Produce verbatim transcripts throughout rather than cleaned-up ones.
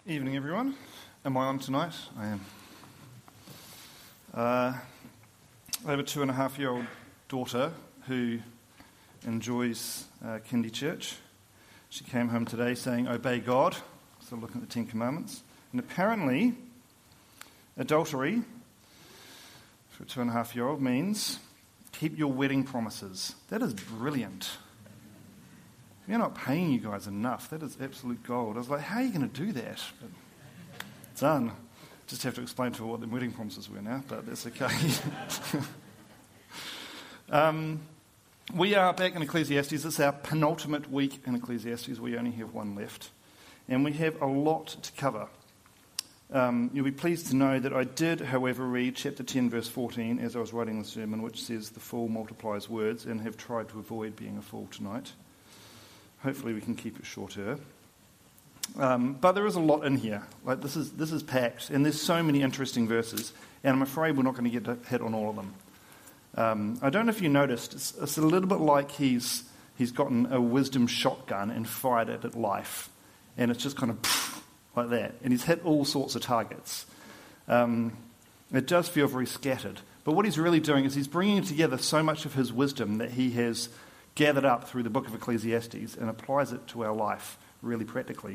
Evening, everyone. Am I on tonight? I am. Uh, I have a two and a half year old daughter who enjoys uh, kindy church. She came home today saying, "Obey God." So looking at the Ten Commandments. And apparently, adultery for a two and a half year old means keep your wedding promises. That is brilliant. You're not paying you guys enough. That is absolute gold. I was like, how are you going to do that? But it's done. Just have to explain to her what the wedding promises were now, but that's okay. um, we are back in Ecclesiastes. It's our penultimate week in Ecclesiastes. We only have one left. And we have a lot to cover. Um, you'll be pleased to know that I did, however, read chapter ten, verse fourteen, as I was writing the sermon, which says the fool multiplies words, and have tried to avoid being a fool tonight. Hopefully we can keep it shorter. Um, but there is a lot in here. Like this is this is packed, and there's so many interesting verses, and I'm afraid we're not going to get a hit on all of them. Um, I don't know if you noticed, it's, it's a little bit like he's he's gotten a wisdom shotgun and fired it at life, and it's just kind of poof, like that, and he's hit all sorts of targets. Um, it does feel very scattered, but what he's really doing is he's bringing together so much of his wisdom that he has gathered up through the book of Ecclesiastes and applies it to our life really practically.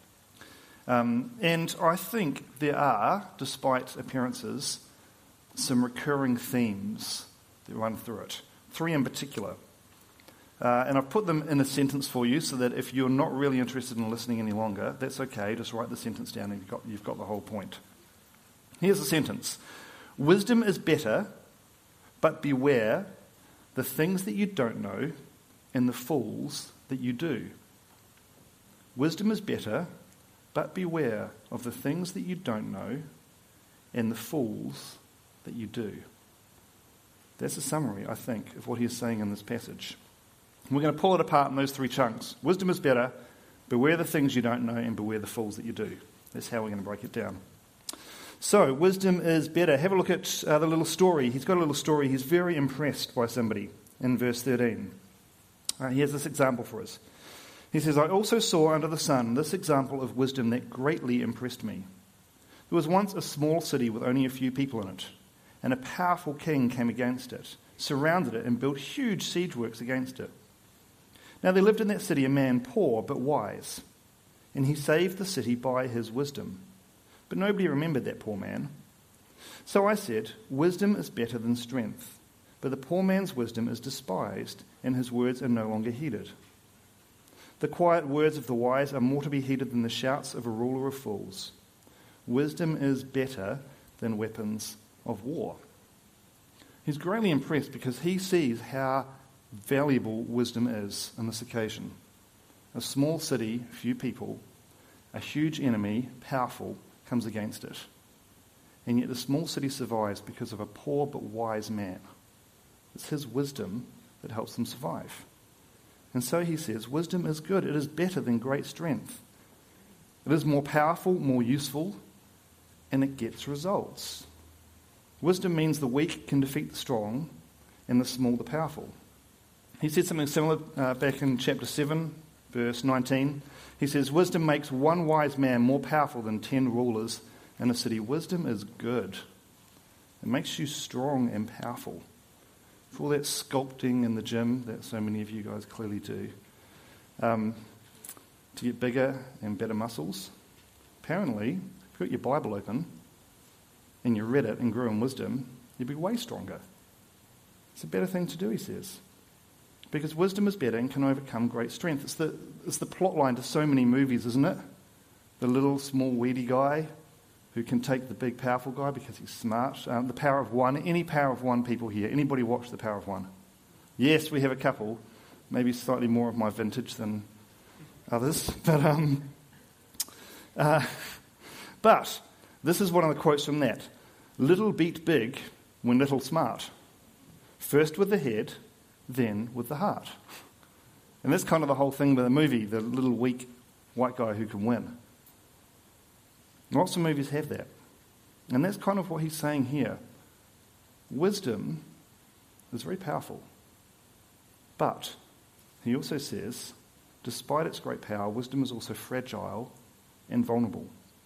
Um, and I think there are, despite appearances, some recurring themes that run through it. Three in particular. Uh, and I've put them in a sentence for you so that if you're not really interested in listening any longer, that's okay, just write the sentence down and you've got, you've got the whole point. Here's the sentence. Wisdom is better, but beware the things that you don't know, and the fools that you do. Wisdom is better, but beware of the things that you don't know, and the fools that you do. That's a summary, I think, of what he's saying in this passage. And we're going to pull it apart in those three chunks. Wisdom is better, beware the things you don't know, and beware the fools that you do. That's how we're going to break it down. So, wisdom is better. Have a look at uh, the little story. He's got a little story. He's very impressed by somebody in verse thirteen. Uh, he has this example for us. He says, "I also saw under the sun this example of wisdom that greatly impressed me. There was once a small city with only a few people in it, and a powerful king came against it, surrounded it, and built huge siege works against it. Now there lived in that city a man poor but wise, and he saved the city by his wisdom. But nobody remembered that poor man. So I said, wisdom is better than strength, but the poor man's wisdom is despised, and his words are no longer heeded. The quiet words of the wise are more to be heeded than the shouts of a ruler of fools. Wisdom is better than weapons of war." He's greatly impressed because he sees how valuable wisdom is on this occasion. A small city, few people, a huge enemy, powerful, comes against it. And yet the small city survives because of a poor but wise man. It's his wisdom that helps them survive. And so he says, wisdom is good. It is better than great strength. It is more powerful, more useful, and it gets results. Wisdom means the weak can defeat the strong, and the small the powerful. He said something similar uh, back in chapter seven, verse nineteen. He says, wisdom makes one wise man more powerful than ten rulers in a city. Wisdom is good. It makes you strong and powerful. For all that sculpting in the gym that so many of you guys clearly do, um, to get bigger and better muscles, apparently, if you've got your Bible open and you read it and grew in wisdom, you'd be way stronger. It's a better thing to do, he says. Because wisdom is better and can overcome great strength. It's the, it's the plot line to so many movies, isn't it? The little, small, weedy guy who can take the big, powerful guy because he's smart. Um, the Power of One. Any Power of One people here? Anybody watch The Power of One? Yes, we have a couple. Maybe slightly more of my vintage than others. But, um, uh, but this is one of the quotes from that. Little beat big when little smart. First with the head, then with the heart. And that's kind of the whole thing with the movie, the little weak white guy who can win. Lots of movies have that. And that's kind of what he's saying here. Wisdom is very powerful. But he also says, despite its great power, wisdom is also fragile and vulnerable.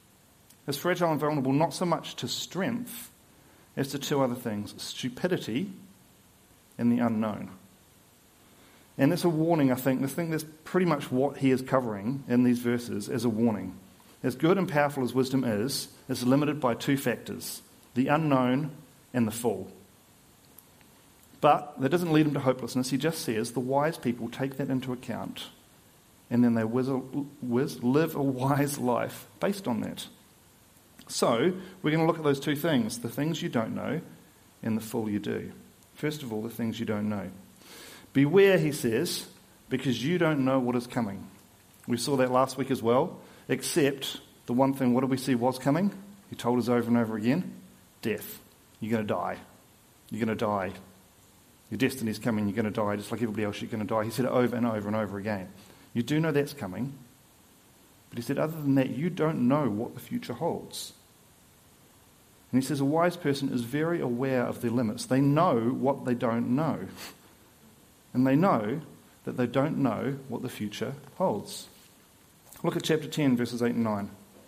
is fragile and vulnerable not so much to strength as to two other things, stupidity and the unknown. And that's a warning, I think. I think that's pretty much what he is covering in these verses as a warning. As good and powerful as wisdom is, it's limited by two factors, the unknown and the fool. But that doesn't lead him to hopelessness. He just says the wise people take that into account and then they whiz, whiz, live a wise life based on that. So we're going to look at those two things, the things you don't know and the fool you do. First of all, the things you don't know. Beware, he says, because you don't know what is coming. We saw that last week as well, except the one thing, what did we see was coming? He told us over and over again, death. You're going to die. You're going to die. Your destiny's coming, you're going to die, just like everybody else, you're going to die. He said it over and over and over again. You do know that's coming, but he said other than that, you don't know what the future holds. And he says a wise person is very aware of their limits. They know what they don't know. And they know that they don't know what the future holds. Look at chapter ten, verses eight and nine.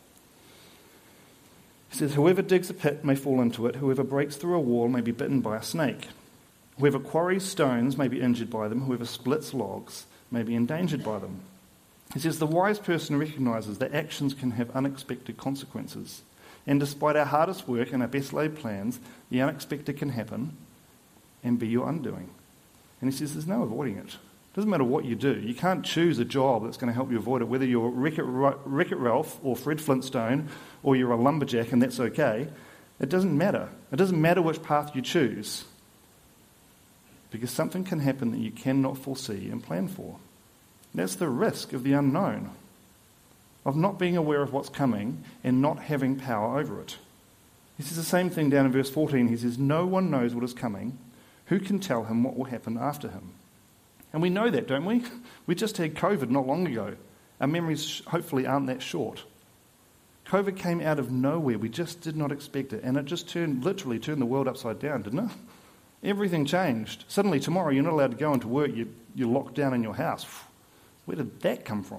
He says, whoever digs a pit may fall into it. Whoever breaks through a wall may be bitten by a snake. Whoever quarries stones may be injured by them. Whoever splits logs may be endangered by them. He says the wise person recognizes that actions can have unexpected consequences. And despite our hardest work and our best laid plans, the unexpected can happen and be your undoing. And he says there's no avoiding it. It doesn't matter what you do. You can't choose a job that's going to help you avoid it, whether you're Wreck-It, Wreck-It Ralph or Fred Flintstone or you're a lumberjack and that's okay. It doesn't matter. It doesn't matter which path you choose, because something can happen that you cannot foresee and plan for. That's the risk of the unknown, of not being aware of what's coming and not having power over it. He says the same thing down in verse fourteen. He says, no one knows what is coming. Who can tell him what will happen after him? And we know that, don't we? We just had COVID not long ago. Our memories hopefully aren't that short. COVID came out of nowhere. We just did not expect it. And it just turned, literally turned the world upside down, didn't it? Everything changed. Suddenly tomorrow you're not allowed to go into work. You, you're locked down in your house. Where did that come from?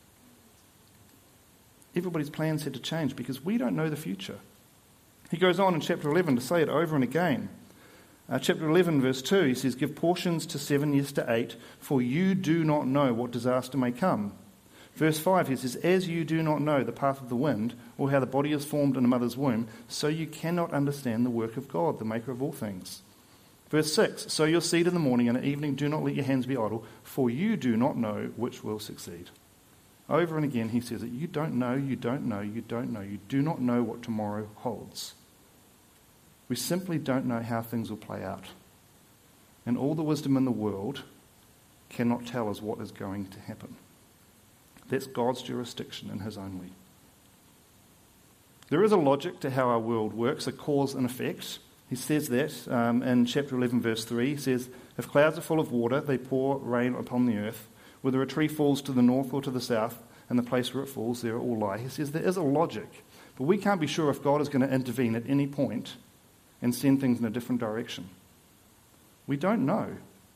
Everybody's plans had to change because we don't know the future. He goes on in chapter eleven to say it over and again. Uh, chapter eleven, verse two, he says, give portions to seven years to eight, for you do not know what disaster may come. Verse five, he says, as you do not know the path of the wind, or how the body is formed in a mother's womb, so you cannot understand the work of God, the maker of all things. Verse six, sow your seed in the morning, and at evening do not let your hands be idle, for you do not know which will succeed. Over and again he says that you don't know, you don't know, you don't know, you do not know what tomorrow holds. We simply don't know how things will play out. And all the wisdom in the world cannot tell us what is going to happen. That's God's jurisdiction and his only. There is a logic to how our world works, a cause and effect. He says that um, in chapter eleven, verse three. He says, if clouds are full of water, they pour rain upon the earth. Whether a tree falls to the north or to the south, and the place where it falls, there it will lie. He says there is a logic. But we can't be sure if God is going to intervene at any point and send things in a different direction. We don't know.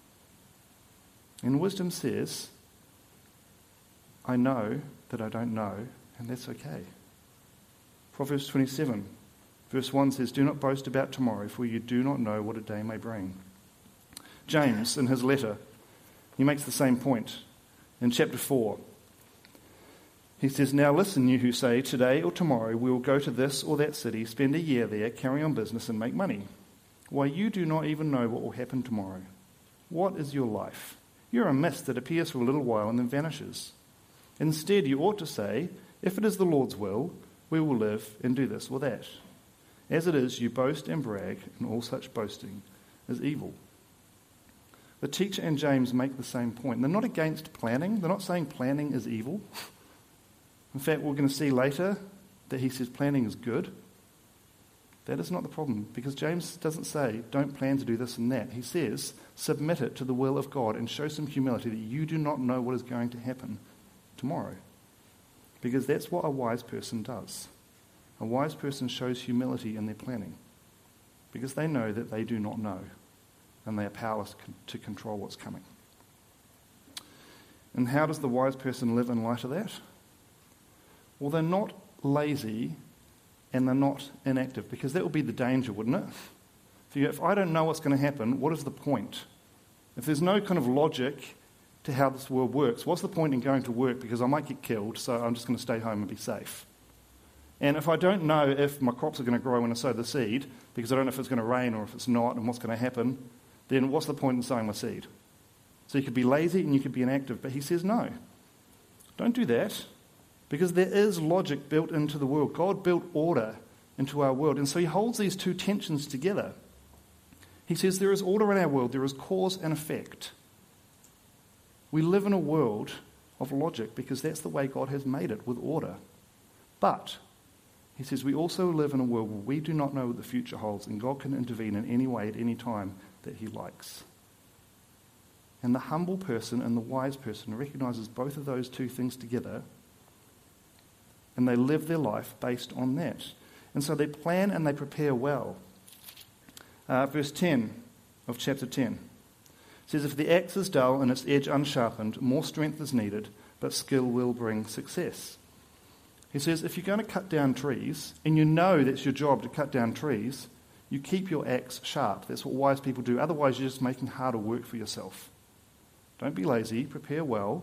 And wisdom says, I know that I don't know, and that's okay. Proverbs twenty-seven, verse one says, do not boast about tomorrow, for you do not know what a day may bring. James, in his letter, he makes the same point. In chapter four, he says, now listen, you who say, today or tomorrow we will go to this or that city, spend a year there, carry on business and make money. Why, you do not even know what will happen tomorrow. What is your life? You're a mist that appears for a little while and then vanishes. Instead, you ought to say, if it is the Lord's will, we will live and do this or that. As it is, you boast and brag, and all such boasting is evil. The teacher and James make the same point. They're not against planning. They're not saying planning is evil. In fact, we're going to see later that he says planning is good. That is not the problem, because James doesn't say, don't plan to do this and that. He says, submit it to the will of God and show some humility that you do not know what is going to happen tomorrow. Because that's what a wise person does. A wise person shows humility in their planning, because they know that they do not know, and they are powerless to control what's coming. And how does the wise person live in light of that? Well, they're not lazy and they're not inactive, because that would be the danger, wouldn't it? If, you, if I don't know what's going to happen, what is the point? If there's no kind of logic to how this world works, what's the point in going to work because I might get killed, so I'm just going to stay home and be safe? And if I don't know if my crops are going to grow when I sow the seed, because I don't know if it's going to rain or if it's not and what's going to happen, then what's the point in sowing my seed? So you could be lazy and you could be inactive, but he says no. Don't do that, because there is logic built into the world. God built order into our world, and so he holds these two tensions together. He says there is order in our world, there is cause and effect. We live in a world of logic because that's the way God has made it, with order. But he says we also live in a world where we do not know what the future holds, and God can intervene in any way at any time that he likes. And the humble person and the wise person recognizes both of those two things together, and they live their life based on that. And so they plan and they prepare well. Uh, verse ten of chapter ten says, if the axe is dull and its edge unsharpened, more strength is needed, but skill will bring success. He says, if you're going to cut down trees, and you know that's your job to cut down trees, you keep your axe sharp. That's what wise people do. Otherwise, you're just making harder work for yourself. Don't be lazy, prepare well.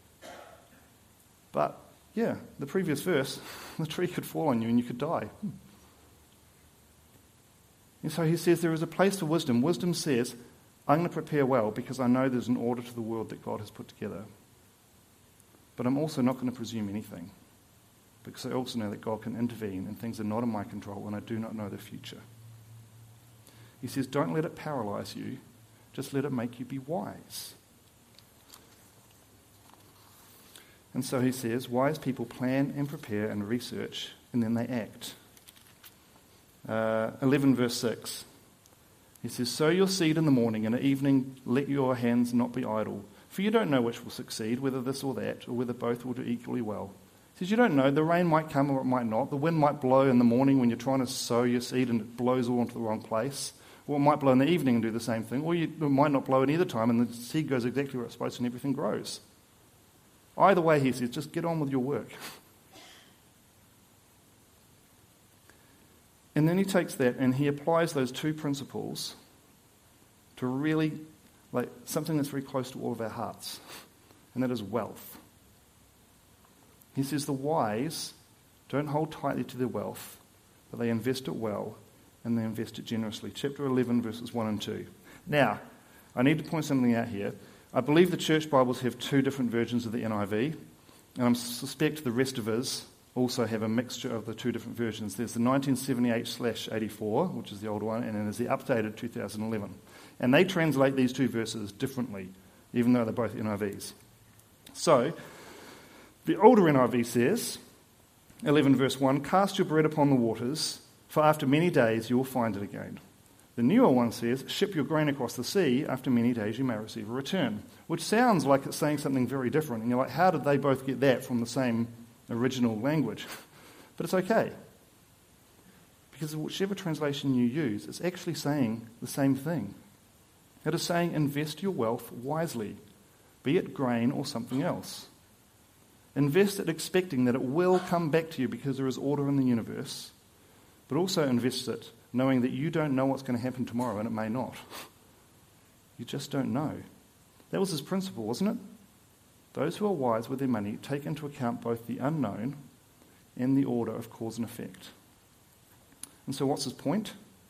But, yeah, the previous verse, the tree could fall on you and you could die. And so he says there is a place for wisdom. Wisdom says, I'm going to prepare well because I know there's an order to the world that God has put together. But I'm also not going to presume anything, because I also know that God can intervene and things are not in my control and I do not know the future. He says, don't let it paralyze you, just let it make you be wise. And so he says, wise people plan and prepare and research, and then they act. Uh, eleven verse six. He says, sow your seed in the morning, and at evening let your hands not be idle. For you don't know which will succeed, whether this or that, or whether both will do equally well. He says, you don't know. The rain might come or it might not. The wind might blow in the morning when you're trying to sow your seed and it blows all into the wrong place. Or it might blow in the evening and do the same thing. Or you, it might not blow at either time and the seed goes exactly where it's supposed to and everything grows. Either way, he says, just get on with your work. And then he takes that and he applies those two principles to really, like, something that's very close to all of our hearts, and that is wealth. He says the wise don't hold tightly to their wealth, but they invest it well, and they invest it generously. Chapter eleven, verses one and two. Now, I need to point something out here. I believe the church Bibles have two different versions of the N I V, and I suspect the rest of us also have a mixture of the two different versions. There's the nineteen seventy-eight slash eighty-four, which is the old one, and then there's the updated two thousand eleven. And they translate these two verses differently, even though they're both N I Vs. So, the older N I V says, eleven verse one, cast your bread upon the waters, for after many days you will find it again. The newer one says, ship your grain across the sea, after many days you may receive a return. Which sounds like it's saying something very different. And you're like, how did they both get that from the same original language? But it's okay. Because whichever translation you use, it's actually saying the same thing. It is saying invest your wealth wisely, be it grain or something else. Invest it expecting that it will come back to you because there is order in the universe, but also invest it knowing that you don't know what's going to happen tomorrow, and it may not. You just don't know. That was his principle, wasn't it? Those who are wise with their money take into account both the unknown and the order of cause and effect. And so what's his point?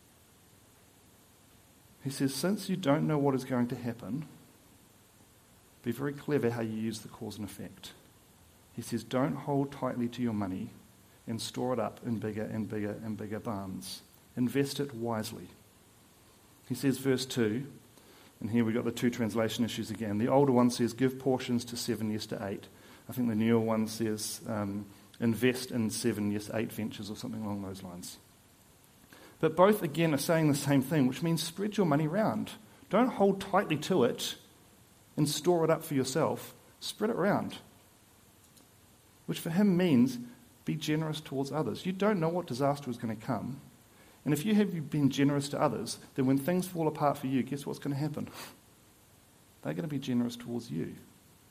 He says, since you don't know what is going to happen, be very clever how you use the cause and effect. He says, don't hold tightly to your money and store it up in bigger and bigger and bigger barns. Invest it wisely. He says, verse two, and here we've got the two translation issues again. The older one says, give portions to seven, yes to eight. I think the newer one says, um, invest in seven, yes, eight ventures or something along those lines. But both, again, are saying the same thing, which means spread your money around. Don't hold tightly to it and store it up for yourself. Spread it around. Which for him means be generous towards others. You don't know what disaster is going to come. And if you have been generous to others, then when things fall apart for you, guess what's going to happen? They're going to be generous towards you.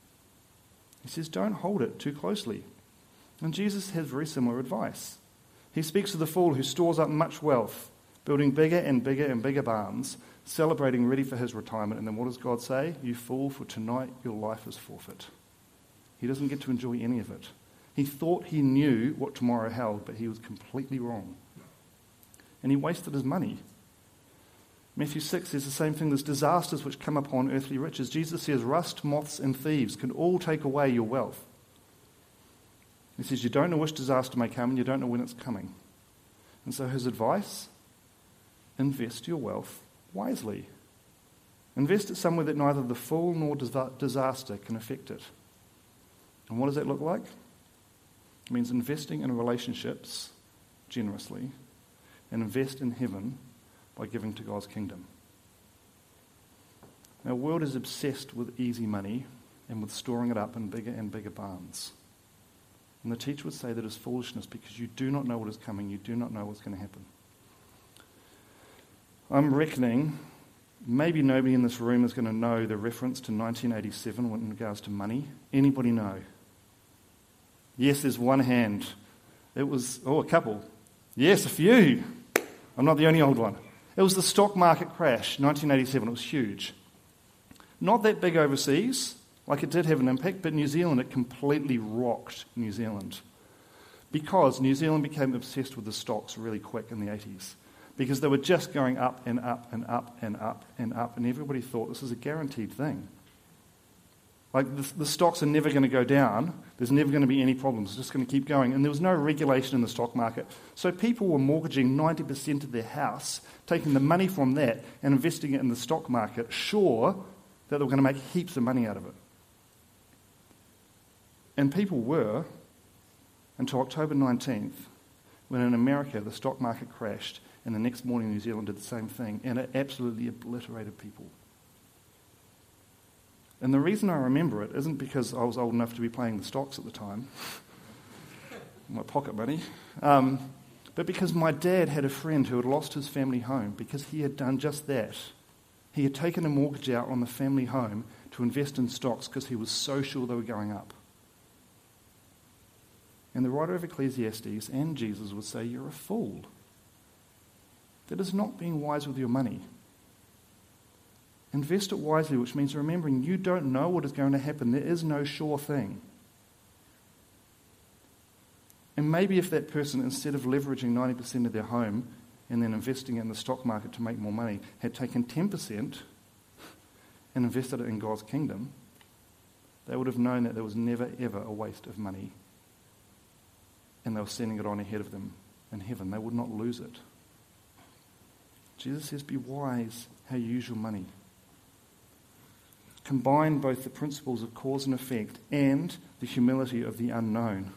He says, don't hold it too closely. And Jesus has very similar advice. He speaks of the fool who stores up much wealth, building bigger and bigger and bigger barns, celebrating ready for his retirement. And then what does God say? You fool, for tonight your life is forfeit. He doesn't get to enjoy any of it. He thought he knew what tomorrow held, but he was completely wrong. And he wasted his money. Matthew six says the same thing. There's disasters which come upon earthly riches. Jesus says rust, moths, and thieves can all take away your wealth. He says you don't know which disaster may come and you don't know when it's coming. And so his advice, invest your wealth wisely. Invest it somewhere that neither the fool nor disaster can affect it. And what does that look like? It means investing in relationships generously and invest in heaven by giving to God's kingdom. Our world is obsessed with easy money and with storing it up in bigger and bigger barns. And the teacher would say that is foolishness because you do not know what is coming. You do not know what's going to happen. I'm reckoning maybe nobody in this room is going to know the reference to nineteen eighty-seven in regards to money. Anybody know? Yes, there's one hand. It was, oh, a couple. Yes, a few. I'm not the only old one. It was the stock market crash, nineteen eighty-seven. It was huge. Not that big overseas. Like it did have an impact, but New Zealand, it completely rocked New Zealand. Because New Zealand became obsessed with the stocks really quick in the eighties. Because they were just going up and up and up and up and up, and everybody thought this is a guaranteed thing. Like the, the stocks are never going to go down, there's never going to be any problems, it's just going to keep going. And there was no regulation in the stock market. So people were mortgaging ninety percent of their house, taking the money from that and investing it in the stock market, sure that they were going to make heaps of money out of it. And people were, until October nineteenth, when in America the stock market crashed, and the next morning New Zealand did the same thing, and it absolutely obliterated people. And the reason I remember it isn't because I was old enough to be playing the stocks at the time, my pocket money, um, but because my dad had a friend who had lost his family home because he had done just that. He had taken a mortgage out on the family home to invest in stocks because he was so sure they were going up. And the writer of Ecclesiastes and Jesus would say, you're a fool. That is not being wise with your money. Invest it wisely, which means remembering you don't know what is going to happen. There is no sure thing. And maybe if that person, instead of leveraging ninety percent of their home and then investing it in the stock market to make more money, had taken ten percent and invested it in God's kingdom, they would have known that there was never, ever a waste of money. And they were sending it on ahead of them in heaven. They would not lose it. Jesus says, be wise how you use your money. Combine both the principles of cause and effect and the humility of the unknown.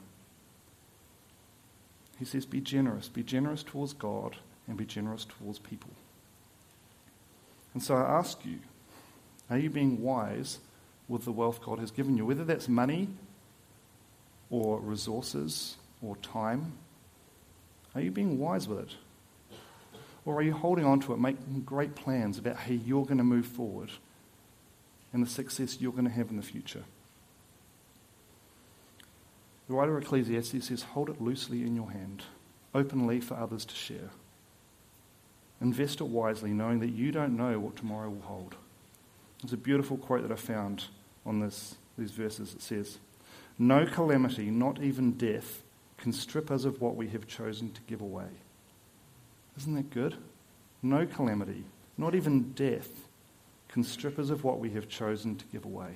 He says, be generous. Be generous towards God and be generous towards people. And so I ask you, are you being wise with the wealth God has given you? Whether that's money or resources or time, are you being wise with it? Or are you holding on to it, making great plans about how you're going to move forward and the success you're going to have in the future? The writer of Ecclesiastes says, hold it loosely in your hand, openly for others to share. Invest it wisely, knowing that you don't know what tomorrow will hold. There's a beautiful quote that I found on this, these verses. It says, no calamity, not even death, can strip us of what we have chosen to give away. Isn't that good? No calamity, not even death, can strip us of what we have chosen to give away.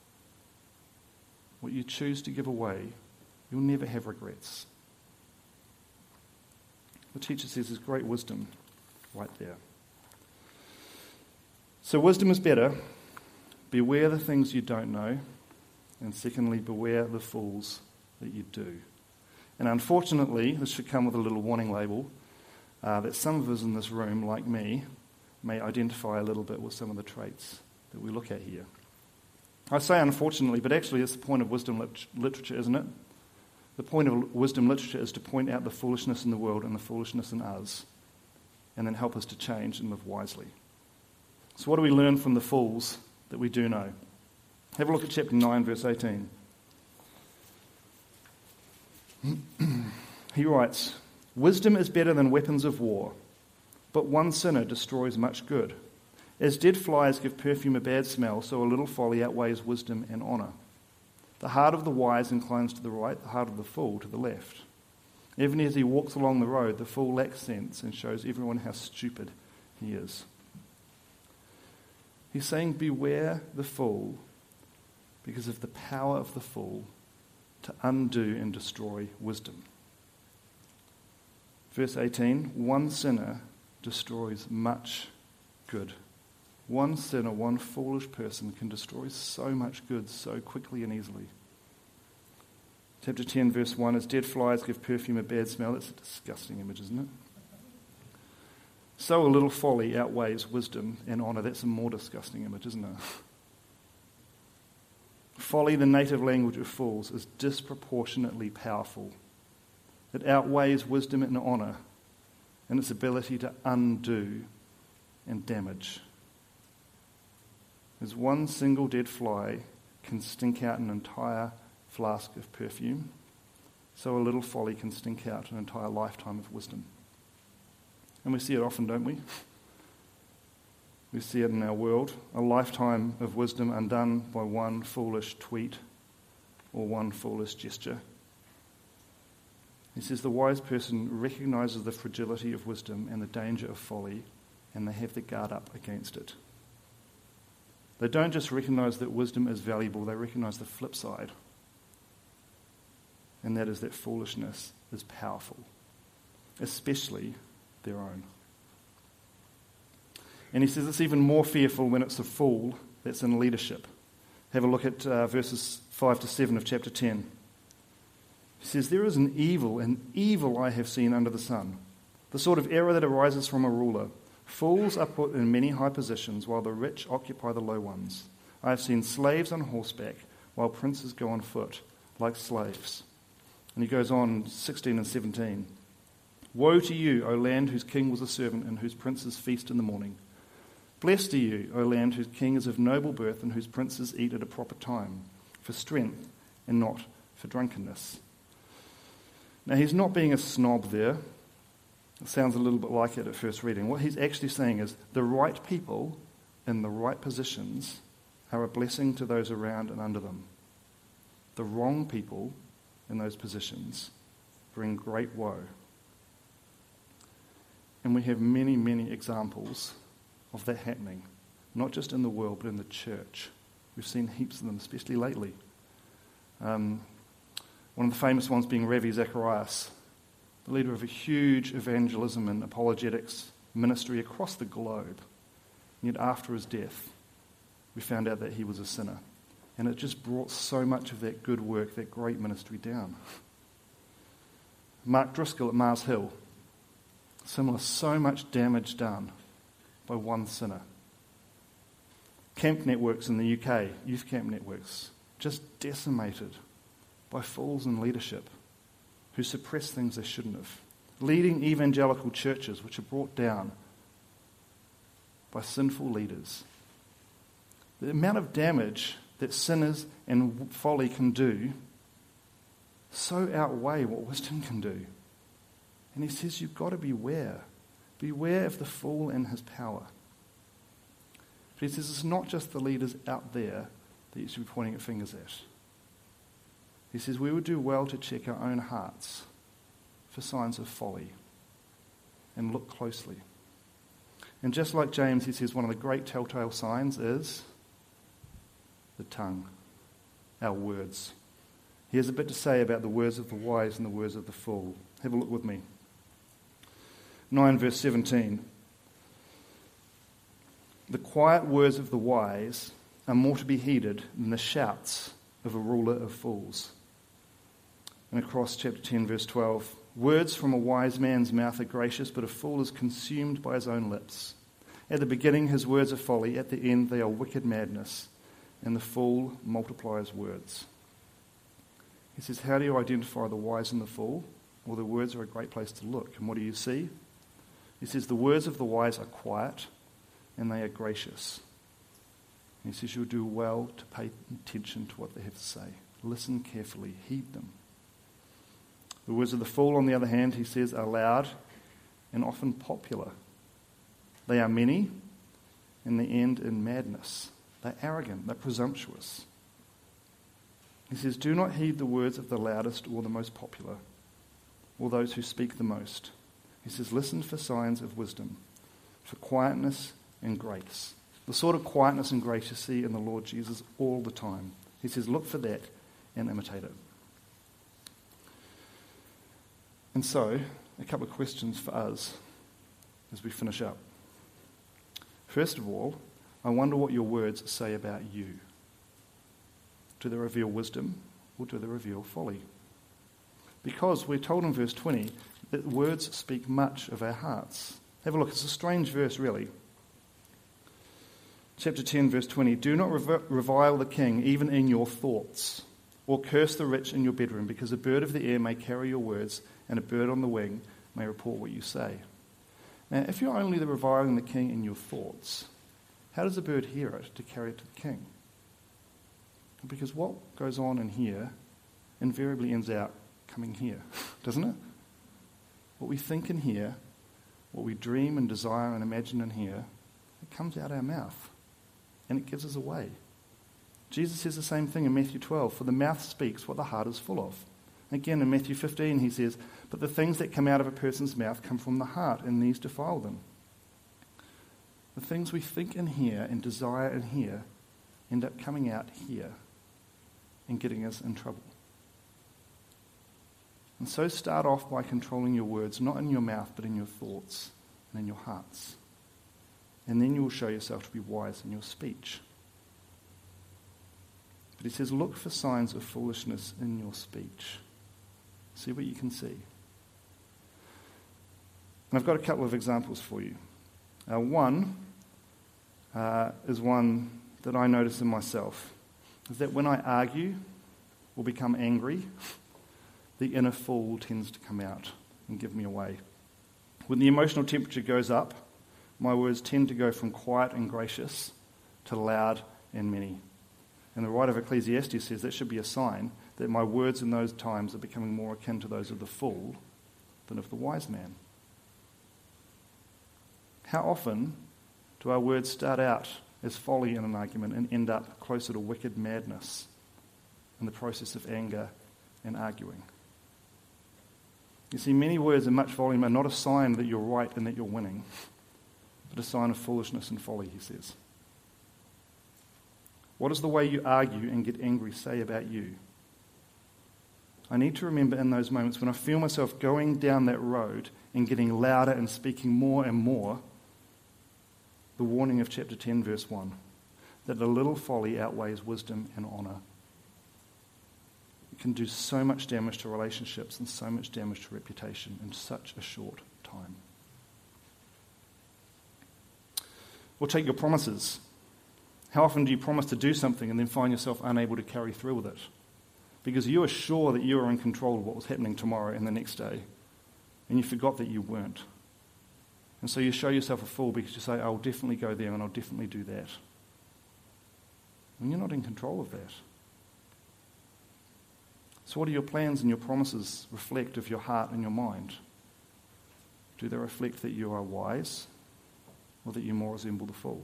What you choose to give away, you'll never have regrets. The teacher says there's great wisdom right there. So wisdom is better. Beware the things you don't know. And secondly, beware the fools that you do. And unfortunately, this should come with a little warning label, uh, that some of us in this room, like me, may identify a little bit with some of the traits that we look at here. I say unfortunately, but actually it's the point of wisdom lit- literature, isn't it? The point of wisdom literature is to point out the foolishness in the world and the foolishness in us, and then help us to change and live wisely. So what do we learn from the fools that we do know? Have a look at chapter nine, verse eighteen. He writes, Wisdom is better than weapons of war, but one sinner destroys much good. As dead flies give perfume a bad smell, so a little folly outweighs wisdom and honour. The heart of the wise inclines to the right, the heart of the fool to the left. Even as he walks along the road, the fool lacks sense and shows everyone how stupid he is. He's saying, beware the fool, because of the power of the fool to undo and destroy wisdom. Verse eighteen, one sinner destroys much good. One sinner, one foolish person can destroy so much good so quickly and easily. Chapter ten, verse one, as dead flies give perfume a bad smell. That's a disgusting image, isn't it? So a little folly outweighs wisdom and honour. That's a more disgusting image, isn't it? Folly, the native language of fools, is disproportionately powerful. It outweighs wisdom and honour in its ability to undo and damage. As one single dead fly can stink out an entire flask of perfume, so a little folly can stink out an entire lifetime of wisdom. And we see it often, don't we? We see it in our world, a lifetime of wisdom undone by one foolish tweet or one foolish gesture. He says the wise person recognises the fragility of wisdom and the danger of folly, and they have their guard up against it. They don't just recognise that wisdom is valuable, they recognise the flip side. And that is that foolishness is powerful, especially their own. And he says it's even more fearful when it's a fool that's in leadership. Have a look at uh, verses five to seven of chapter ten. He says, there is an evil, an evil I have seen under the sun, the sort of error that arises from a ruler. Fools are put in many high positions, while the rich occupy the low ones. I have seen slaves on horseback, while princes go on foot, like slaves. And he goes on, sixteen and seventeen. Woe to you, O land whose king was a servant and whose princes feast in the morning. Blessed are you, O land whose king is of noble birth and whose princes eat at a proper time, for strength and not for drunkenness. Now, he's not being a snob there. It sounds a little bit like it at first reading. What he's actually saying is the right people in the right positions are a blessing to those around and under them. The wrong people in those positions bring great woe. And we have many, many examples of that happening, not just in the world, but in the church. We've seen heaps of them, especially lately. Um, one of the famous ones being Ravi Zacharias, the leader of a huge evangelism and apologetics ministry across the globe. And yet after his death, we found out that he was a sinner. And it just brought so much of that good work, that great ministry down. Mark Driscoll at Mars Hill, similar, so much damage done by one sinner. Camp networks in the U K, youth camp networks, just decimated by fools in leadership who suppress things they shouldn't have. Leading evangelical churches which are brought down by sinful leaders. The amount of damage that sinners and folly can do so outweigh what wisdom can do. And he says you've got to beware. Beware of the fool and his power. But he says it's not just the leaders out there that you should be pointing at fingers at. He says we would do well to check our own hearts for signs of folly and look closely. And just like James, he says one of the great telltale signs is the tongue, our words. He has a bit to say about the words of the wise and the words of the fool. Have a look with me. nine verse seventeen. The quiet words of the wise are more to be heeded than the shouts of a ruler of fools. And across chapter ten verse twelve, words from a wise man's mouth are gracious, but a fool is consumed by his own lips. At the beginning his words are folly, at the end they are wicked madness, and the fool multiplies words. He says, how do you identify the wise and the fool? Well, the words are a great place to look. And what do you see? He says, the words of the wise are quiet and they are gracious. And he says, you'll do well to pay attention to what they have to say. Listen carefully, heed them. The words of the fool, on the other hand, he says, are loud and often popular. They are many, and they end in madness. They're arrogant, they're presumptuous. He says, do not heed the words of the loudest or the most popular, or those who speak the most. He says, listen for signs of wisdom, for quietness and grace. The sort of quietness and grace you see in the Lord Jesus all the time. He says, look for that and imitate it. And so, a couple of questions for us as we finish up. First of all, I wonder what your words say about you. Do they reveal wisdom or do they reveal folly? Because we're told in verse twenty that words speak much of our hearts. Have a look, it's a strange verse really. Chapter ten, verse twenty, do not revile the king even in your thoughts, or curse the rich in your bedroom, because a bird of the air may carry your words, and a bird on the wing may report what you say. Now, if you're only reviling the king in your thoughts, how does a bird hear it to carry it to the king? Because what goes on in here invariably ends out coming here, doesn't it? What we think in here, what we dream and desire and imagine in here, it comes out our mouth, and it gives us away. Jesus says the same thing in Matthew twelve, for the mouth speaks what the heart is full of. Again, in Matthew fifteen, he says, but the things that come out of a person's mouth come from the heart, and these defile them. The things we think in here and desire in here end up coming out here and getting us in trouble. And so start off by controlling your words, not in your mouth, but in your thoughts and in your hearts. And then you will show yourself to be wise in your speech. But he says, look for signs of foolishness in your speech. See what you can see. And I've got a couple of examples for you. Uh, one uh, is one that I notice in myself, is that when I argue or become angry, the inner fool tends to come out and give me away. When the emotional temperature goes up, my words tend to go from quiet and gracious to loud and many. And the writer of Ecclesiastes says that should be a sign that my words in those times are becoming more akin to those of the fool than of the wise man. How often do our words start out as folly in an argument and end up closer to wicked madness in the process of anger and arguing? You see, many words in much volume are not a sign that you're right and that you're winning, but a sign of foolishness and folly, he says. What does the way you argue and get angry say about you? I need to remember in those moments when I feel myself going down that road and getting louder and speaking more and more, the warning of chapter ten, verse one, that a little folly outweighs wisdom and honour. It can do so much damage to relationships and so much damage to reputation in such a short time. Or take your promises. How often do you promise to do something and then find yourself unable to carry through with it? Because you are sure that you are in control of what was happening tomorrow and the next day, and you forgot that you weren't. And so you show yourself a fool because you say, I'll definitely go there and I'll definitely do that. And you're not in control of that. So what do your plans and your promises reflect of your heart and your mind? Do they reflect that you are wise or that you more resemble the fool?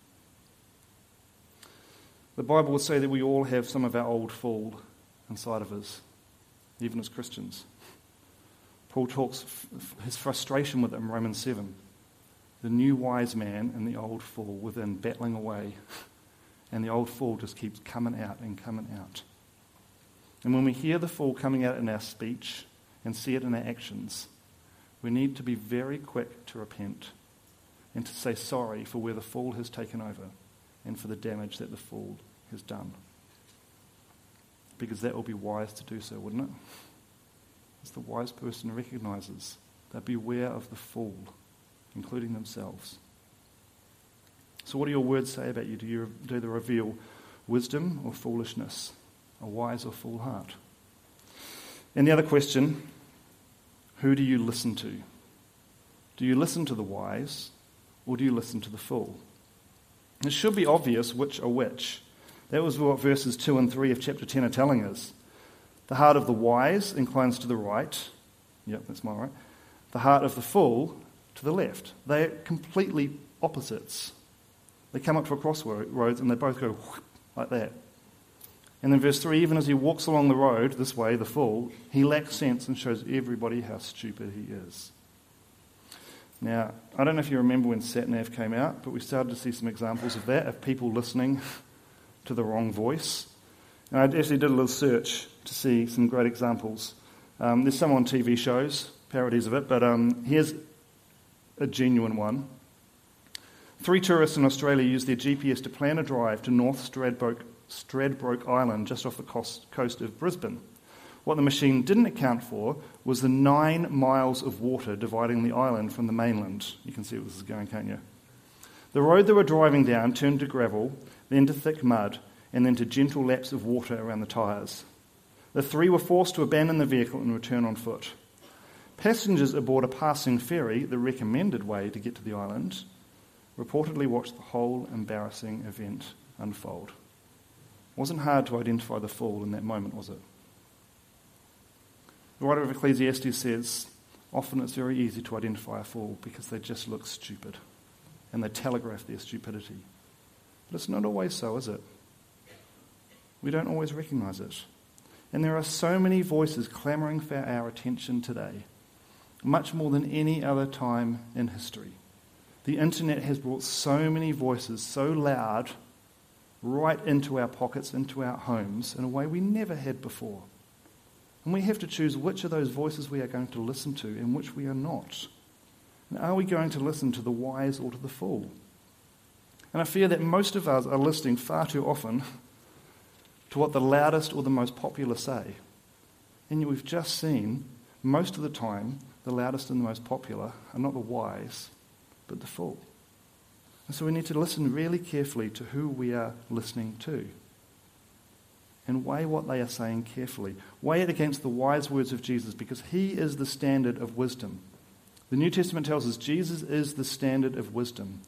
The Bible would say that we all have some of our old fool inside of us, even as Christians. Paul talks f- his frustration with it in Romans seven. The new wise man and the old fool within battling away, and the old fool just keeps coming out and coming out. And when we hear the fool coming out in our speech and see it in our actions, we need to be very quick to repent and to say sorry for where the fool has taken over and for the damage that the fool has done. Because that will be wise to do so, wouldn't it? As the wise person recognizes that beware of the fool, including themselves. So what do your words say about you? Do, you, do they reveal wisdom or foolishness? A wise or fool heart? And the other question, who do you listen to? Do you listen to the wise or do you listen to the fool? It should be obvious which are which. That was what verses two and three of chapter ten are telling us. The heart of the wise inclines to the right. Yep, that's my right. The heart of the fool to the left. They're completely opposites. They come up to a crossroads and they both go like that. And then verse three, even as he walks along the road this way, the fool, he lacks sense and shows everybody how stupid he is. Now, I don't know if you remember when SatNav came out, but we started to see some examples of that, of people listening to the wrong voice. And I actually did a little search to see some great examples. Um, there's some on T V shows, parodies of it, but um, here's a genuine one. Three tourists in Australia used their G P S to plan a drive to North Stradbroke, Stradbroke Island, just off the coast, coast of Brisbane. What the machine didn't account for was the nine miles of water dividing the island from the mainland. You can see where this is going, can't you? The road they were driving down turned to gravel, then to thick mud, and then to gentle laps of water around the tyres. The three were forced to abandon the vehicle and return on foot. Passengers aboard a passing ferry, the recommended way to get to the island, reportedly watched the whole embarrassing event unfold. It wasn't hard to identify the fool in that moment, was it? The writer of Ecclesiastes says, often it's very easy to identify a fool because they just look stupid and they telegraph their stupidity. But it's not always so, is it? We don't always recognise it. And there are so many voices clamouring for our attention today, much more than any other time in history. The internet has brought so many voices so loud right into our pockets, into our homes, in a way we never had before. And we have to choose which of those voices we are going to listen to and which we are not. And are we going to listen to the wise or to the fool? And I fear that most of us are listening far too often to what the loudest or the most popular say. And we've just seen, most of the time, the loudest and the most popular are not the wise, but the fool. And so we need to listen really carefully to who we are listening to. And weigh what they are saying carefully. Weigh it against the wise words of Jesus, because he is the standard of wisdom. The New Testament tells us Jesus is the standard of wisdom.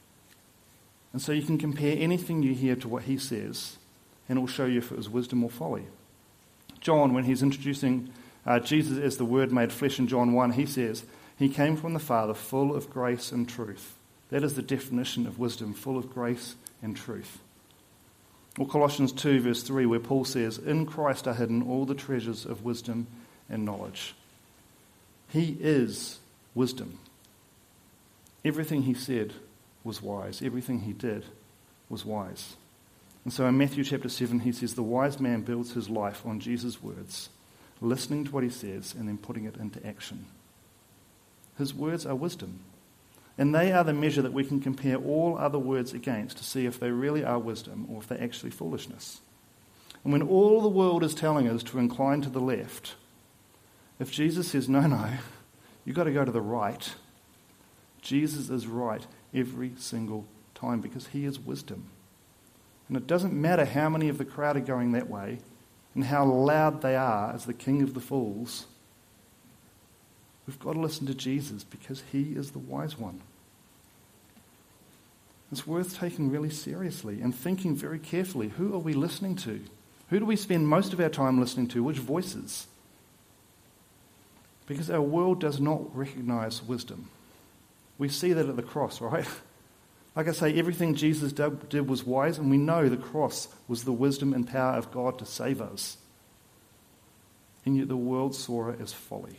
And so you can compare anything you hear to what he says, and it will show you if it was wisdom or folly. John, when he's introducing uh, Jesus as the Word made flesh in John one, he says, he came from the Father full of grace and truth. That is the definition of wisdom, full of grace and truth. Or Colossians two, verse three, where Paul says, in Christ are hidden all the treasures of wisdom and knowledge. He is wisdom. Everything he said was wise. Everything he did was wise. And so in Matthew chapter seven, he says, the wise man builds his life on Jesus' words, listening to what he says and then putting it into action. His words are wisdom. And they are the measure that we can compare all other words against to see if they really are wisdom or if they're actually foolishness. And when all the world is telling us to incline to the left, if Jesus says, no, no, you've got to go to the right, Jesus is right every single time because he is wisdom. And it doesn't matter how many of the crowd are going that way and how loud they are as the king of the fools. We've got to listen to Jesus because he is the wise one. It's worth taking really seriously and thinking very carefully. Who are we listening to? Who do we spend most of our time listening to? Which voices? Because our world does not recognize wisdom. We see that at the cross, right? Like I say, everything Jesus did was wise, and we know the cross was the wisdom and power of God to save us. And yet the world saw it as folly.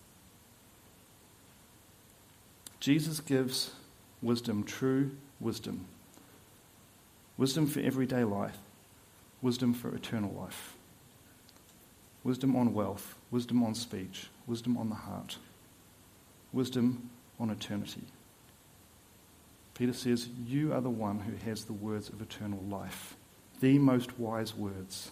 Jesus gives wisdom, true wisdom. Wisdom for everyday life. Wisdom for eternal life. Wisdom on wealth. Wisdom on speech. Wisdom on the heart. Wisdom on eternity. Peter says, you are the one who has the words of eternal life. The most wise words.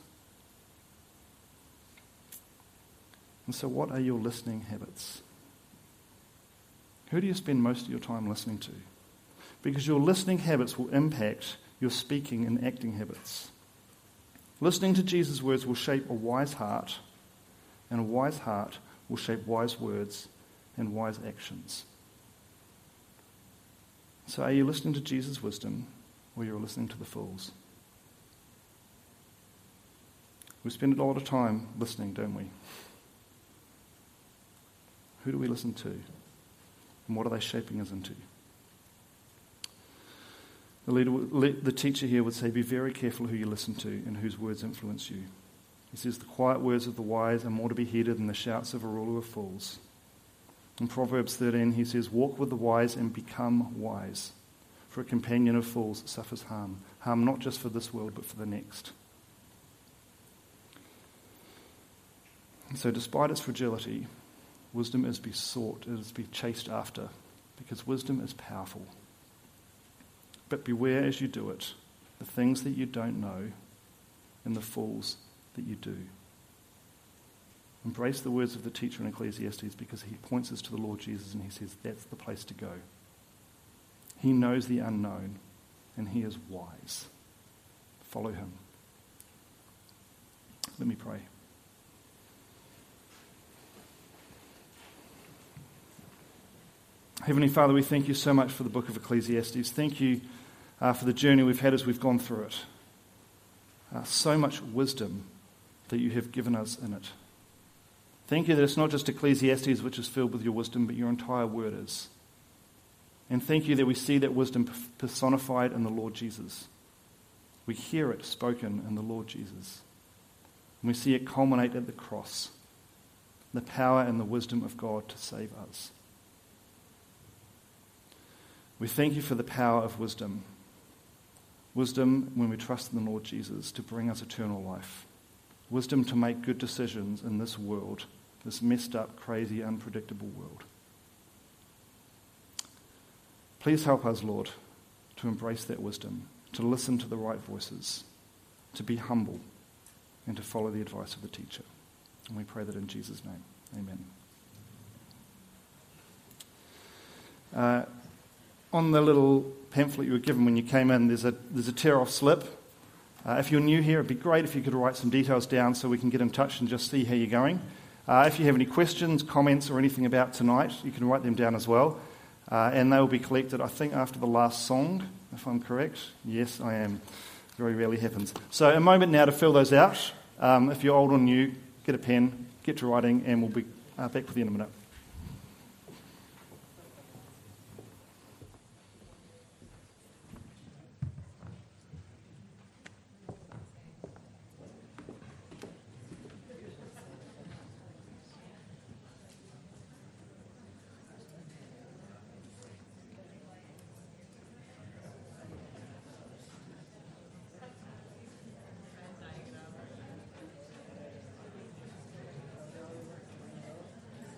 And so what are your listening habits? Who do you spend most of your time listening to? Because your listening habits will impact your speaking and acting habits. Listening to Jesus' words will shape a wise heart, and a wise heart will shape wise words and wise actions. So are you listening to Jesus' wisdom, or you're listening to the fools? We spend a lot of time listening, don't we? Who do we listen to? And what are they shaping us into? The, leader, the teacher here would say, be very careful who you listen to and whose words influence you. He says, the quiet words of the wise are more to be heeded than the shouts of a ruler of fools. In Proverbs thirteen, he says, walk with the wise and become wise. For a companion of fools suffers harm. Harm not just for this world, but for the next. And so despite its fragility, wisdom is be sought, it is be chased after, because wisdom is powerful. But beware as you do it, the things that you don't know and the fools that you do. Embrace the words of the teacher in Ecclesiastes because he points us to the Lord Jesus and he says that's the place to go. He knows the unknown and he is wise. Follow him. Let me pray. Heavenly Father, we thank you so much for the book of Ecclesiastes. Thank you uh, for the journey we've had as we've gone through it. Uh, so much wisdom that you have given us in it. Thank you that it's not just Ecclesiastes which is filled with your wisdom, but your entire word is. And thank you that we see that wisdom personified in the Lord Jesus. We hear it spoken in the Lord Jesus. And we see it culminate at the cross. The power and the wisdom of God to save us. We thank you for the power of wisdom. Wisdom when we trust in the Lord Jesus to bring us eternal life. Wisdom to make good decisions in this world, this messed up, crazy, unpredictable world. Please help us, Lord, to embrace that wisdom, to listen to the right voices, to be humble, and to follow the advice of the teacher. And we pray that in Jesus' name. Amen. Uh, On the little pamphlet you were given when you came in, there's a there's a tear-off slip. Uh, if you're new here, it'd be great if you could write some details down so we can get in touch and just see how you're going. Uh, if you have any questions, comments, or anything about tonight, you can write them down as well. Uh, and they will be collected, I think, after the last song, if I'm correct. Yes, I am. Very rarely happens. So a moment now to fill those out. Um, if you're old or new, get a pen, get to writing, and we'll be uh, back with you in a minute.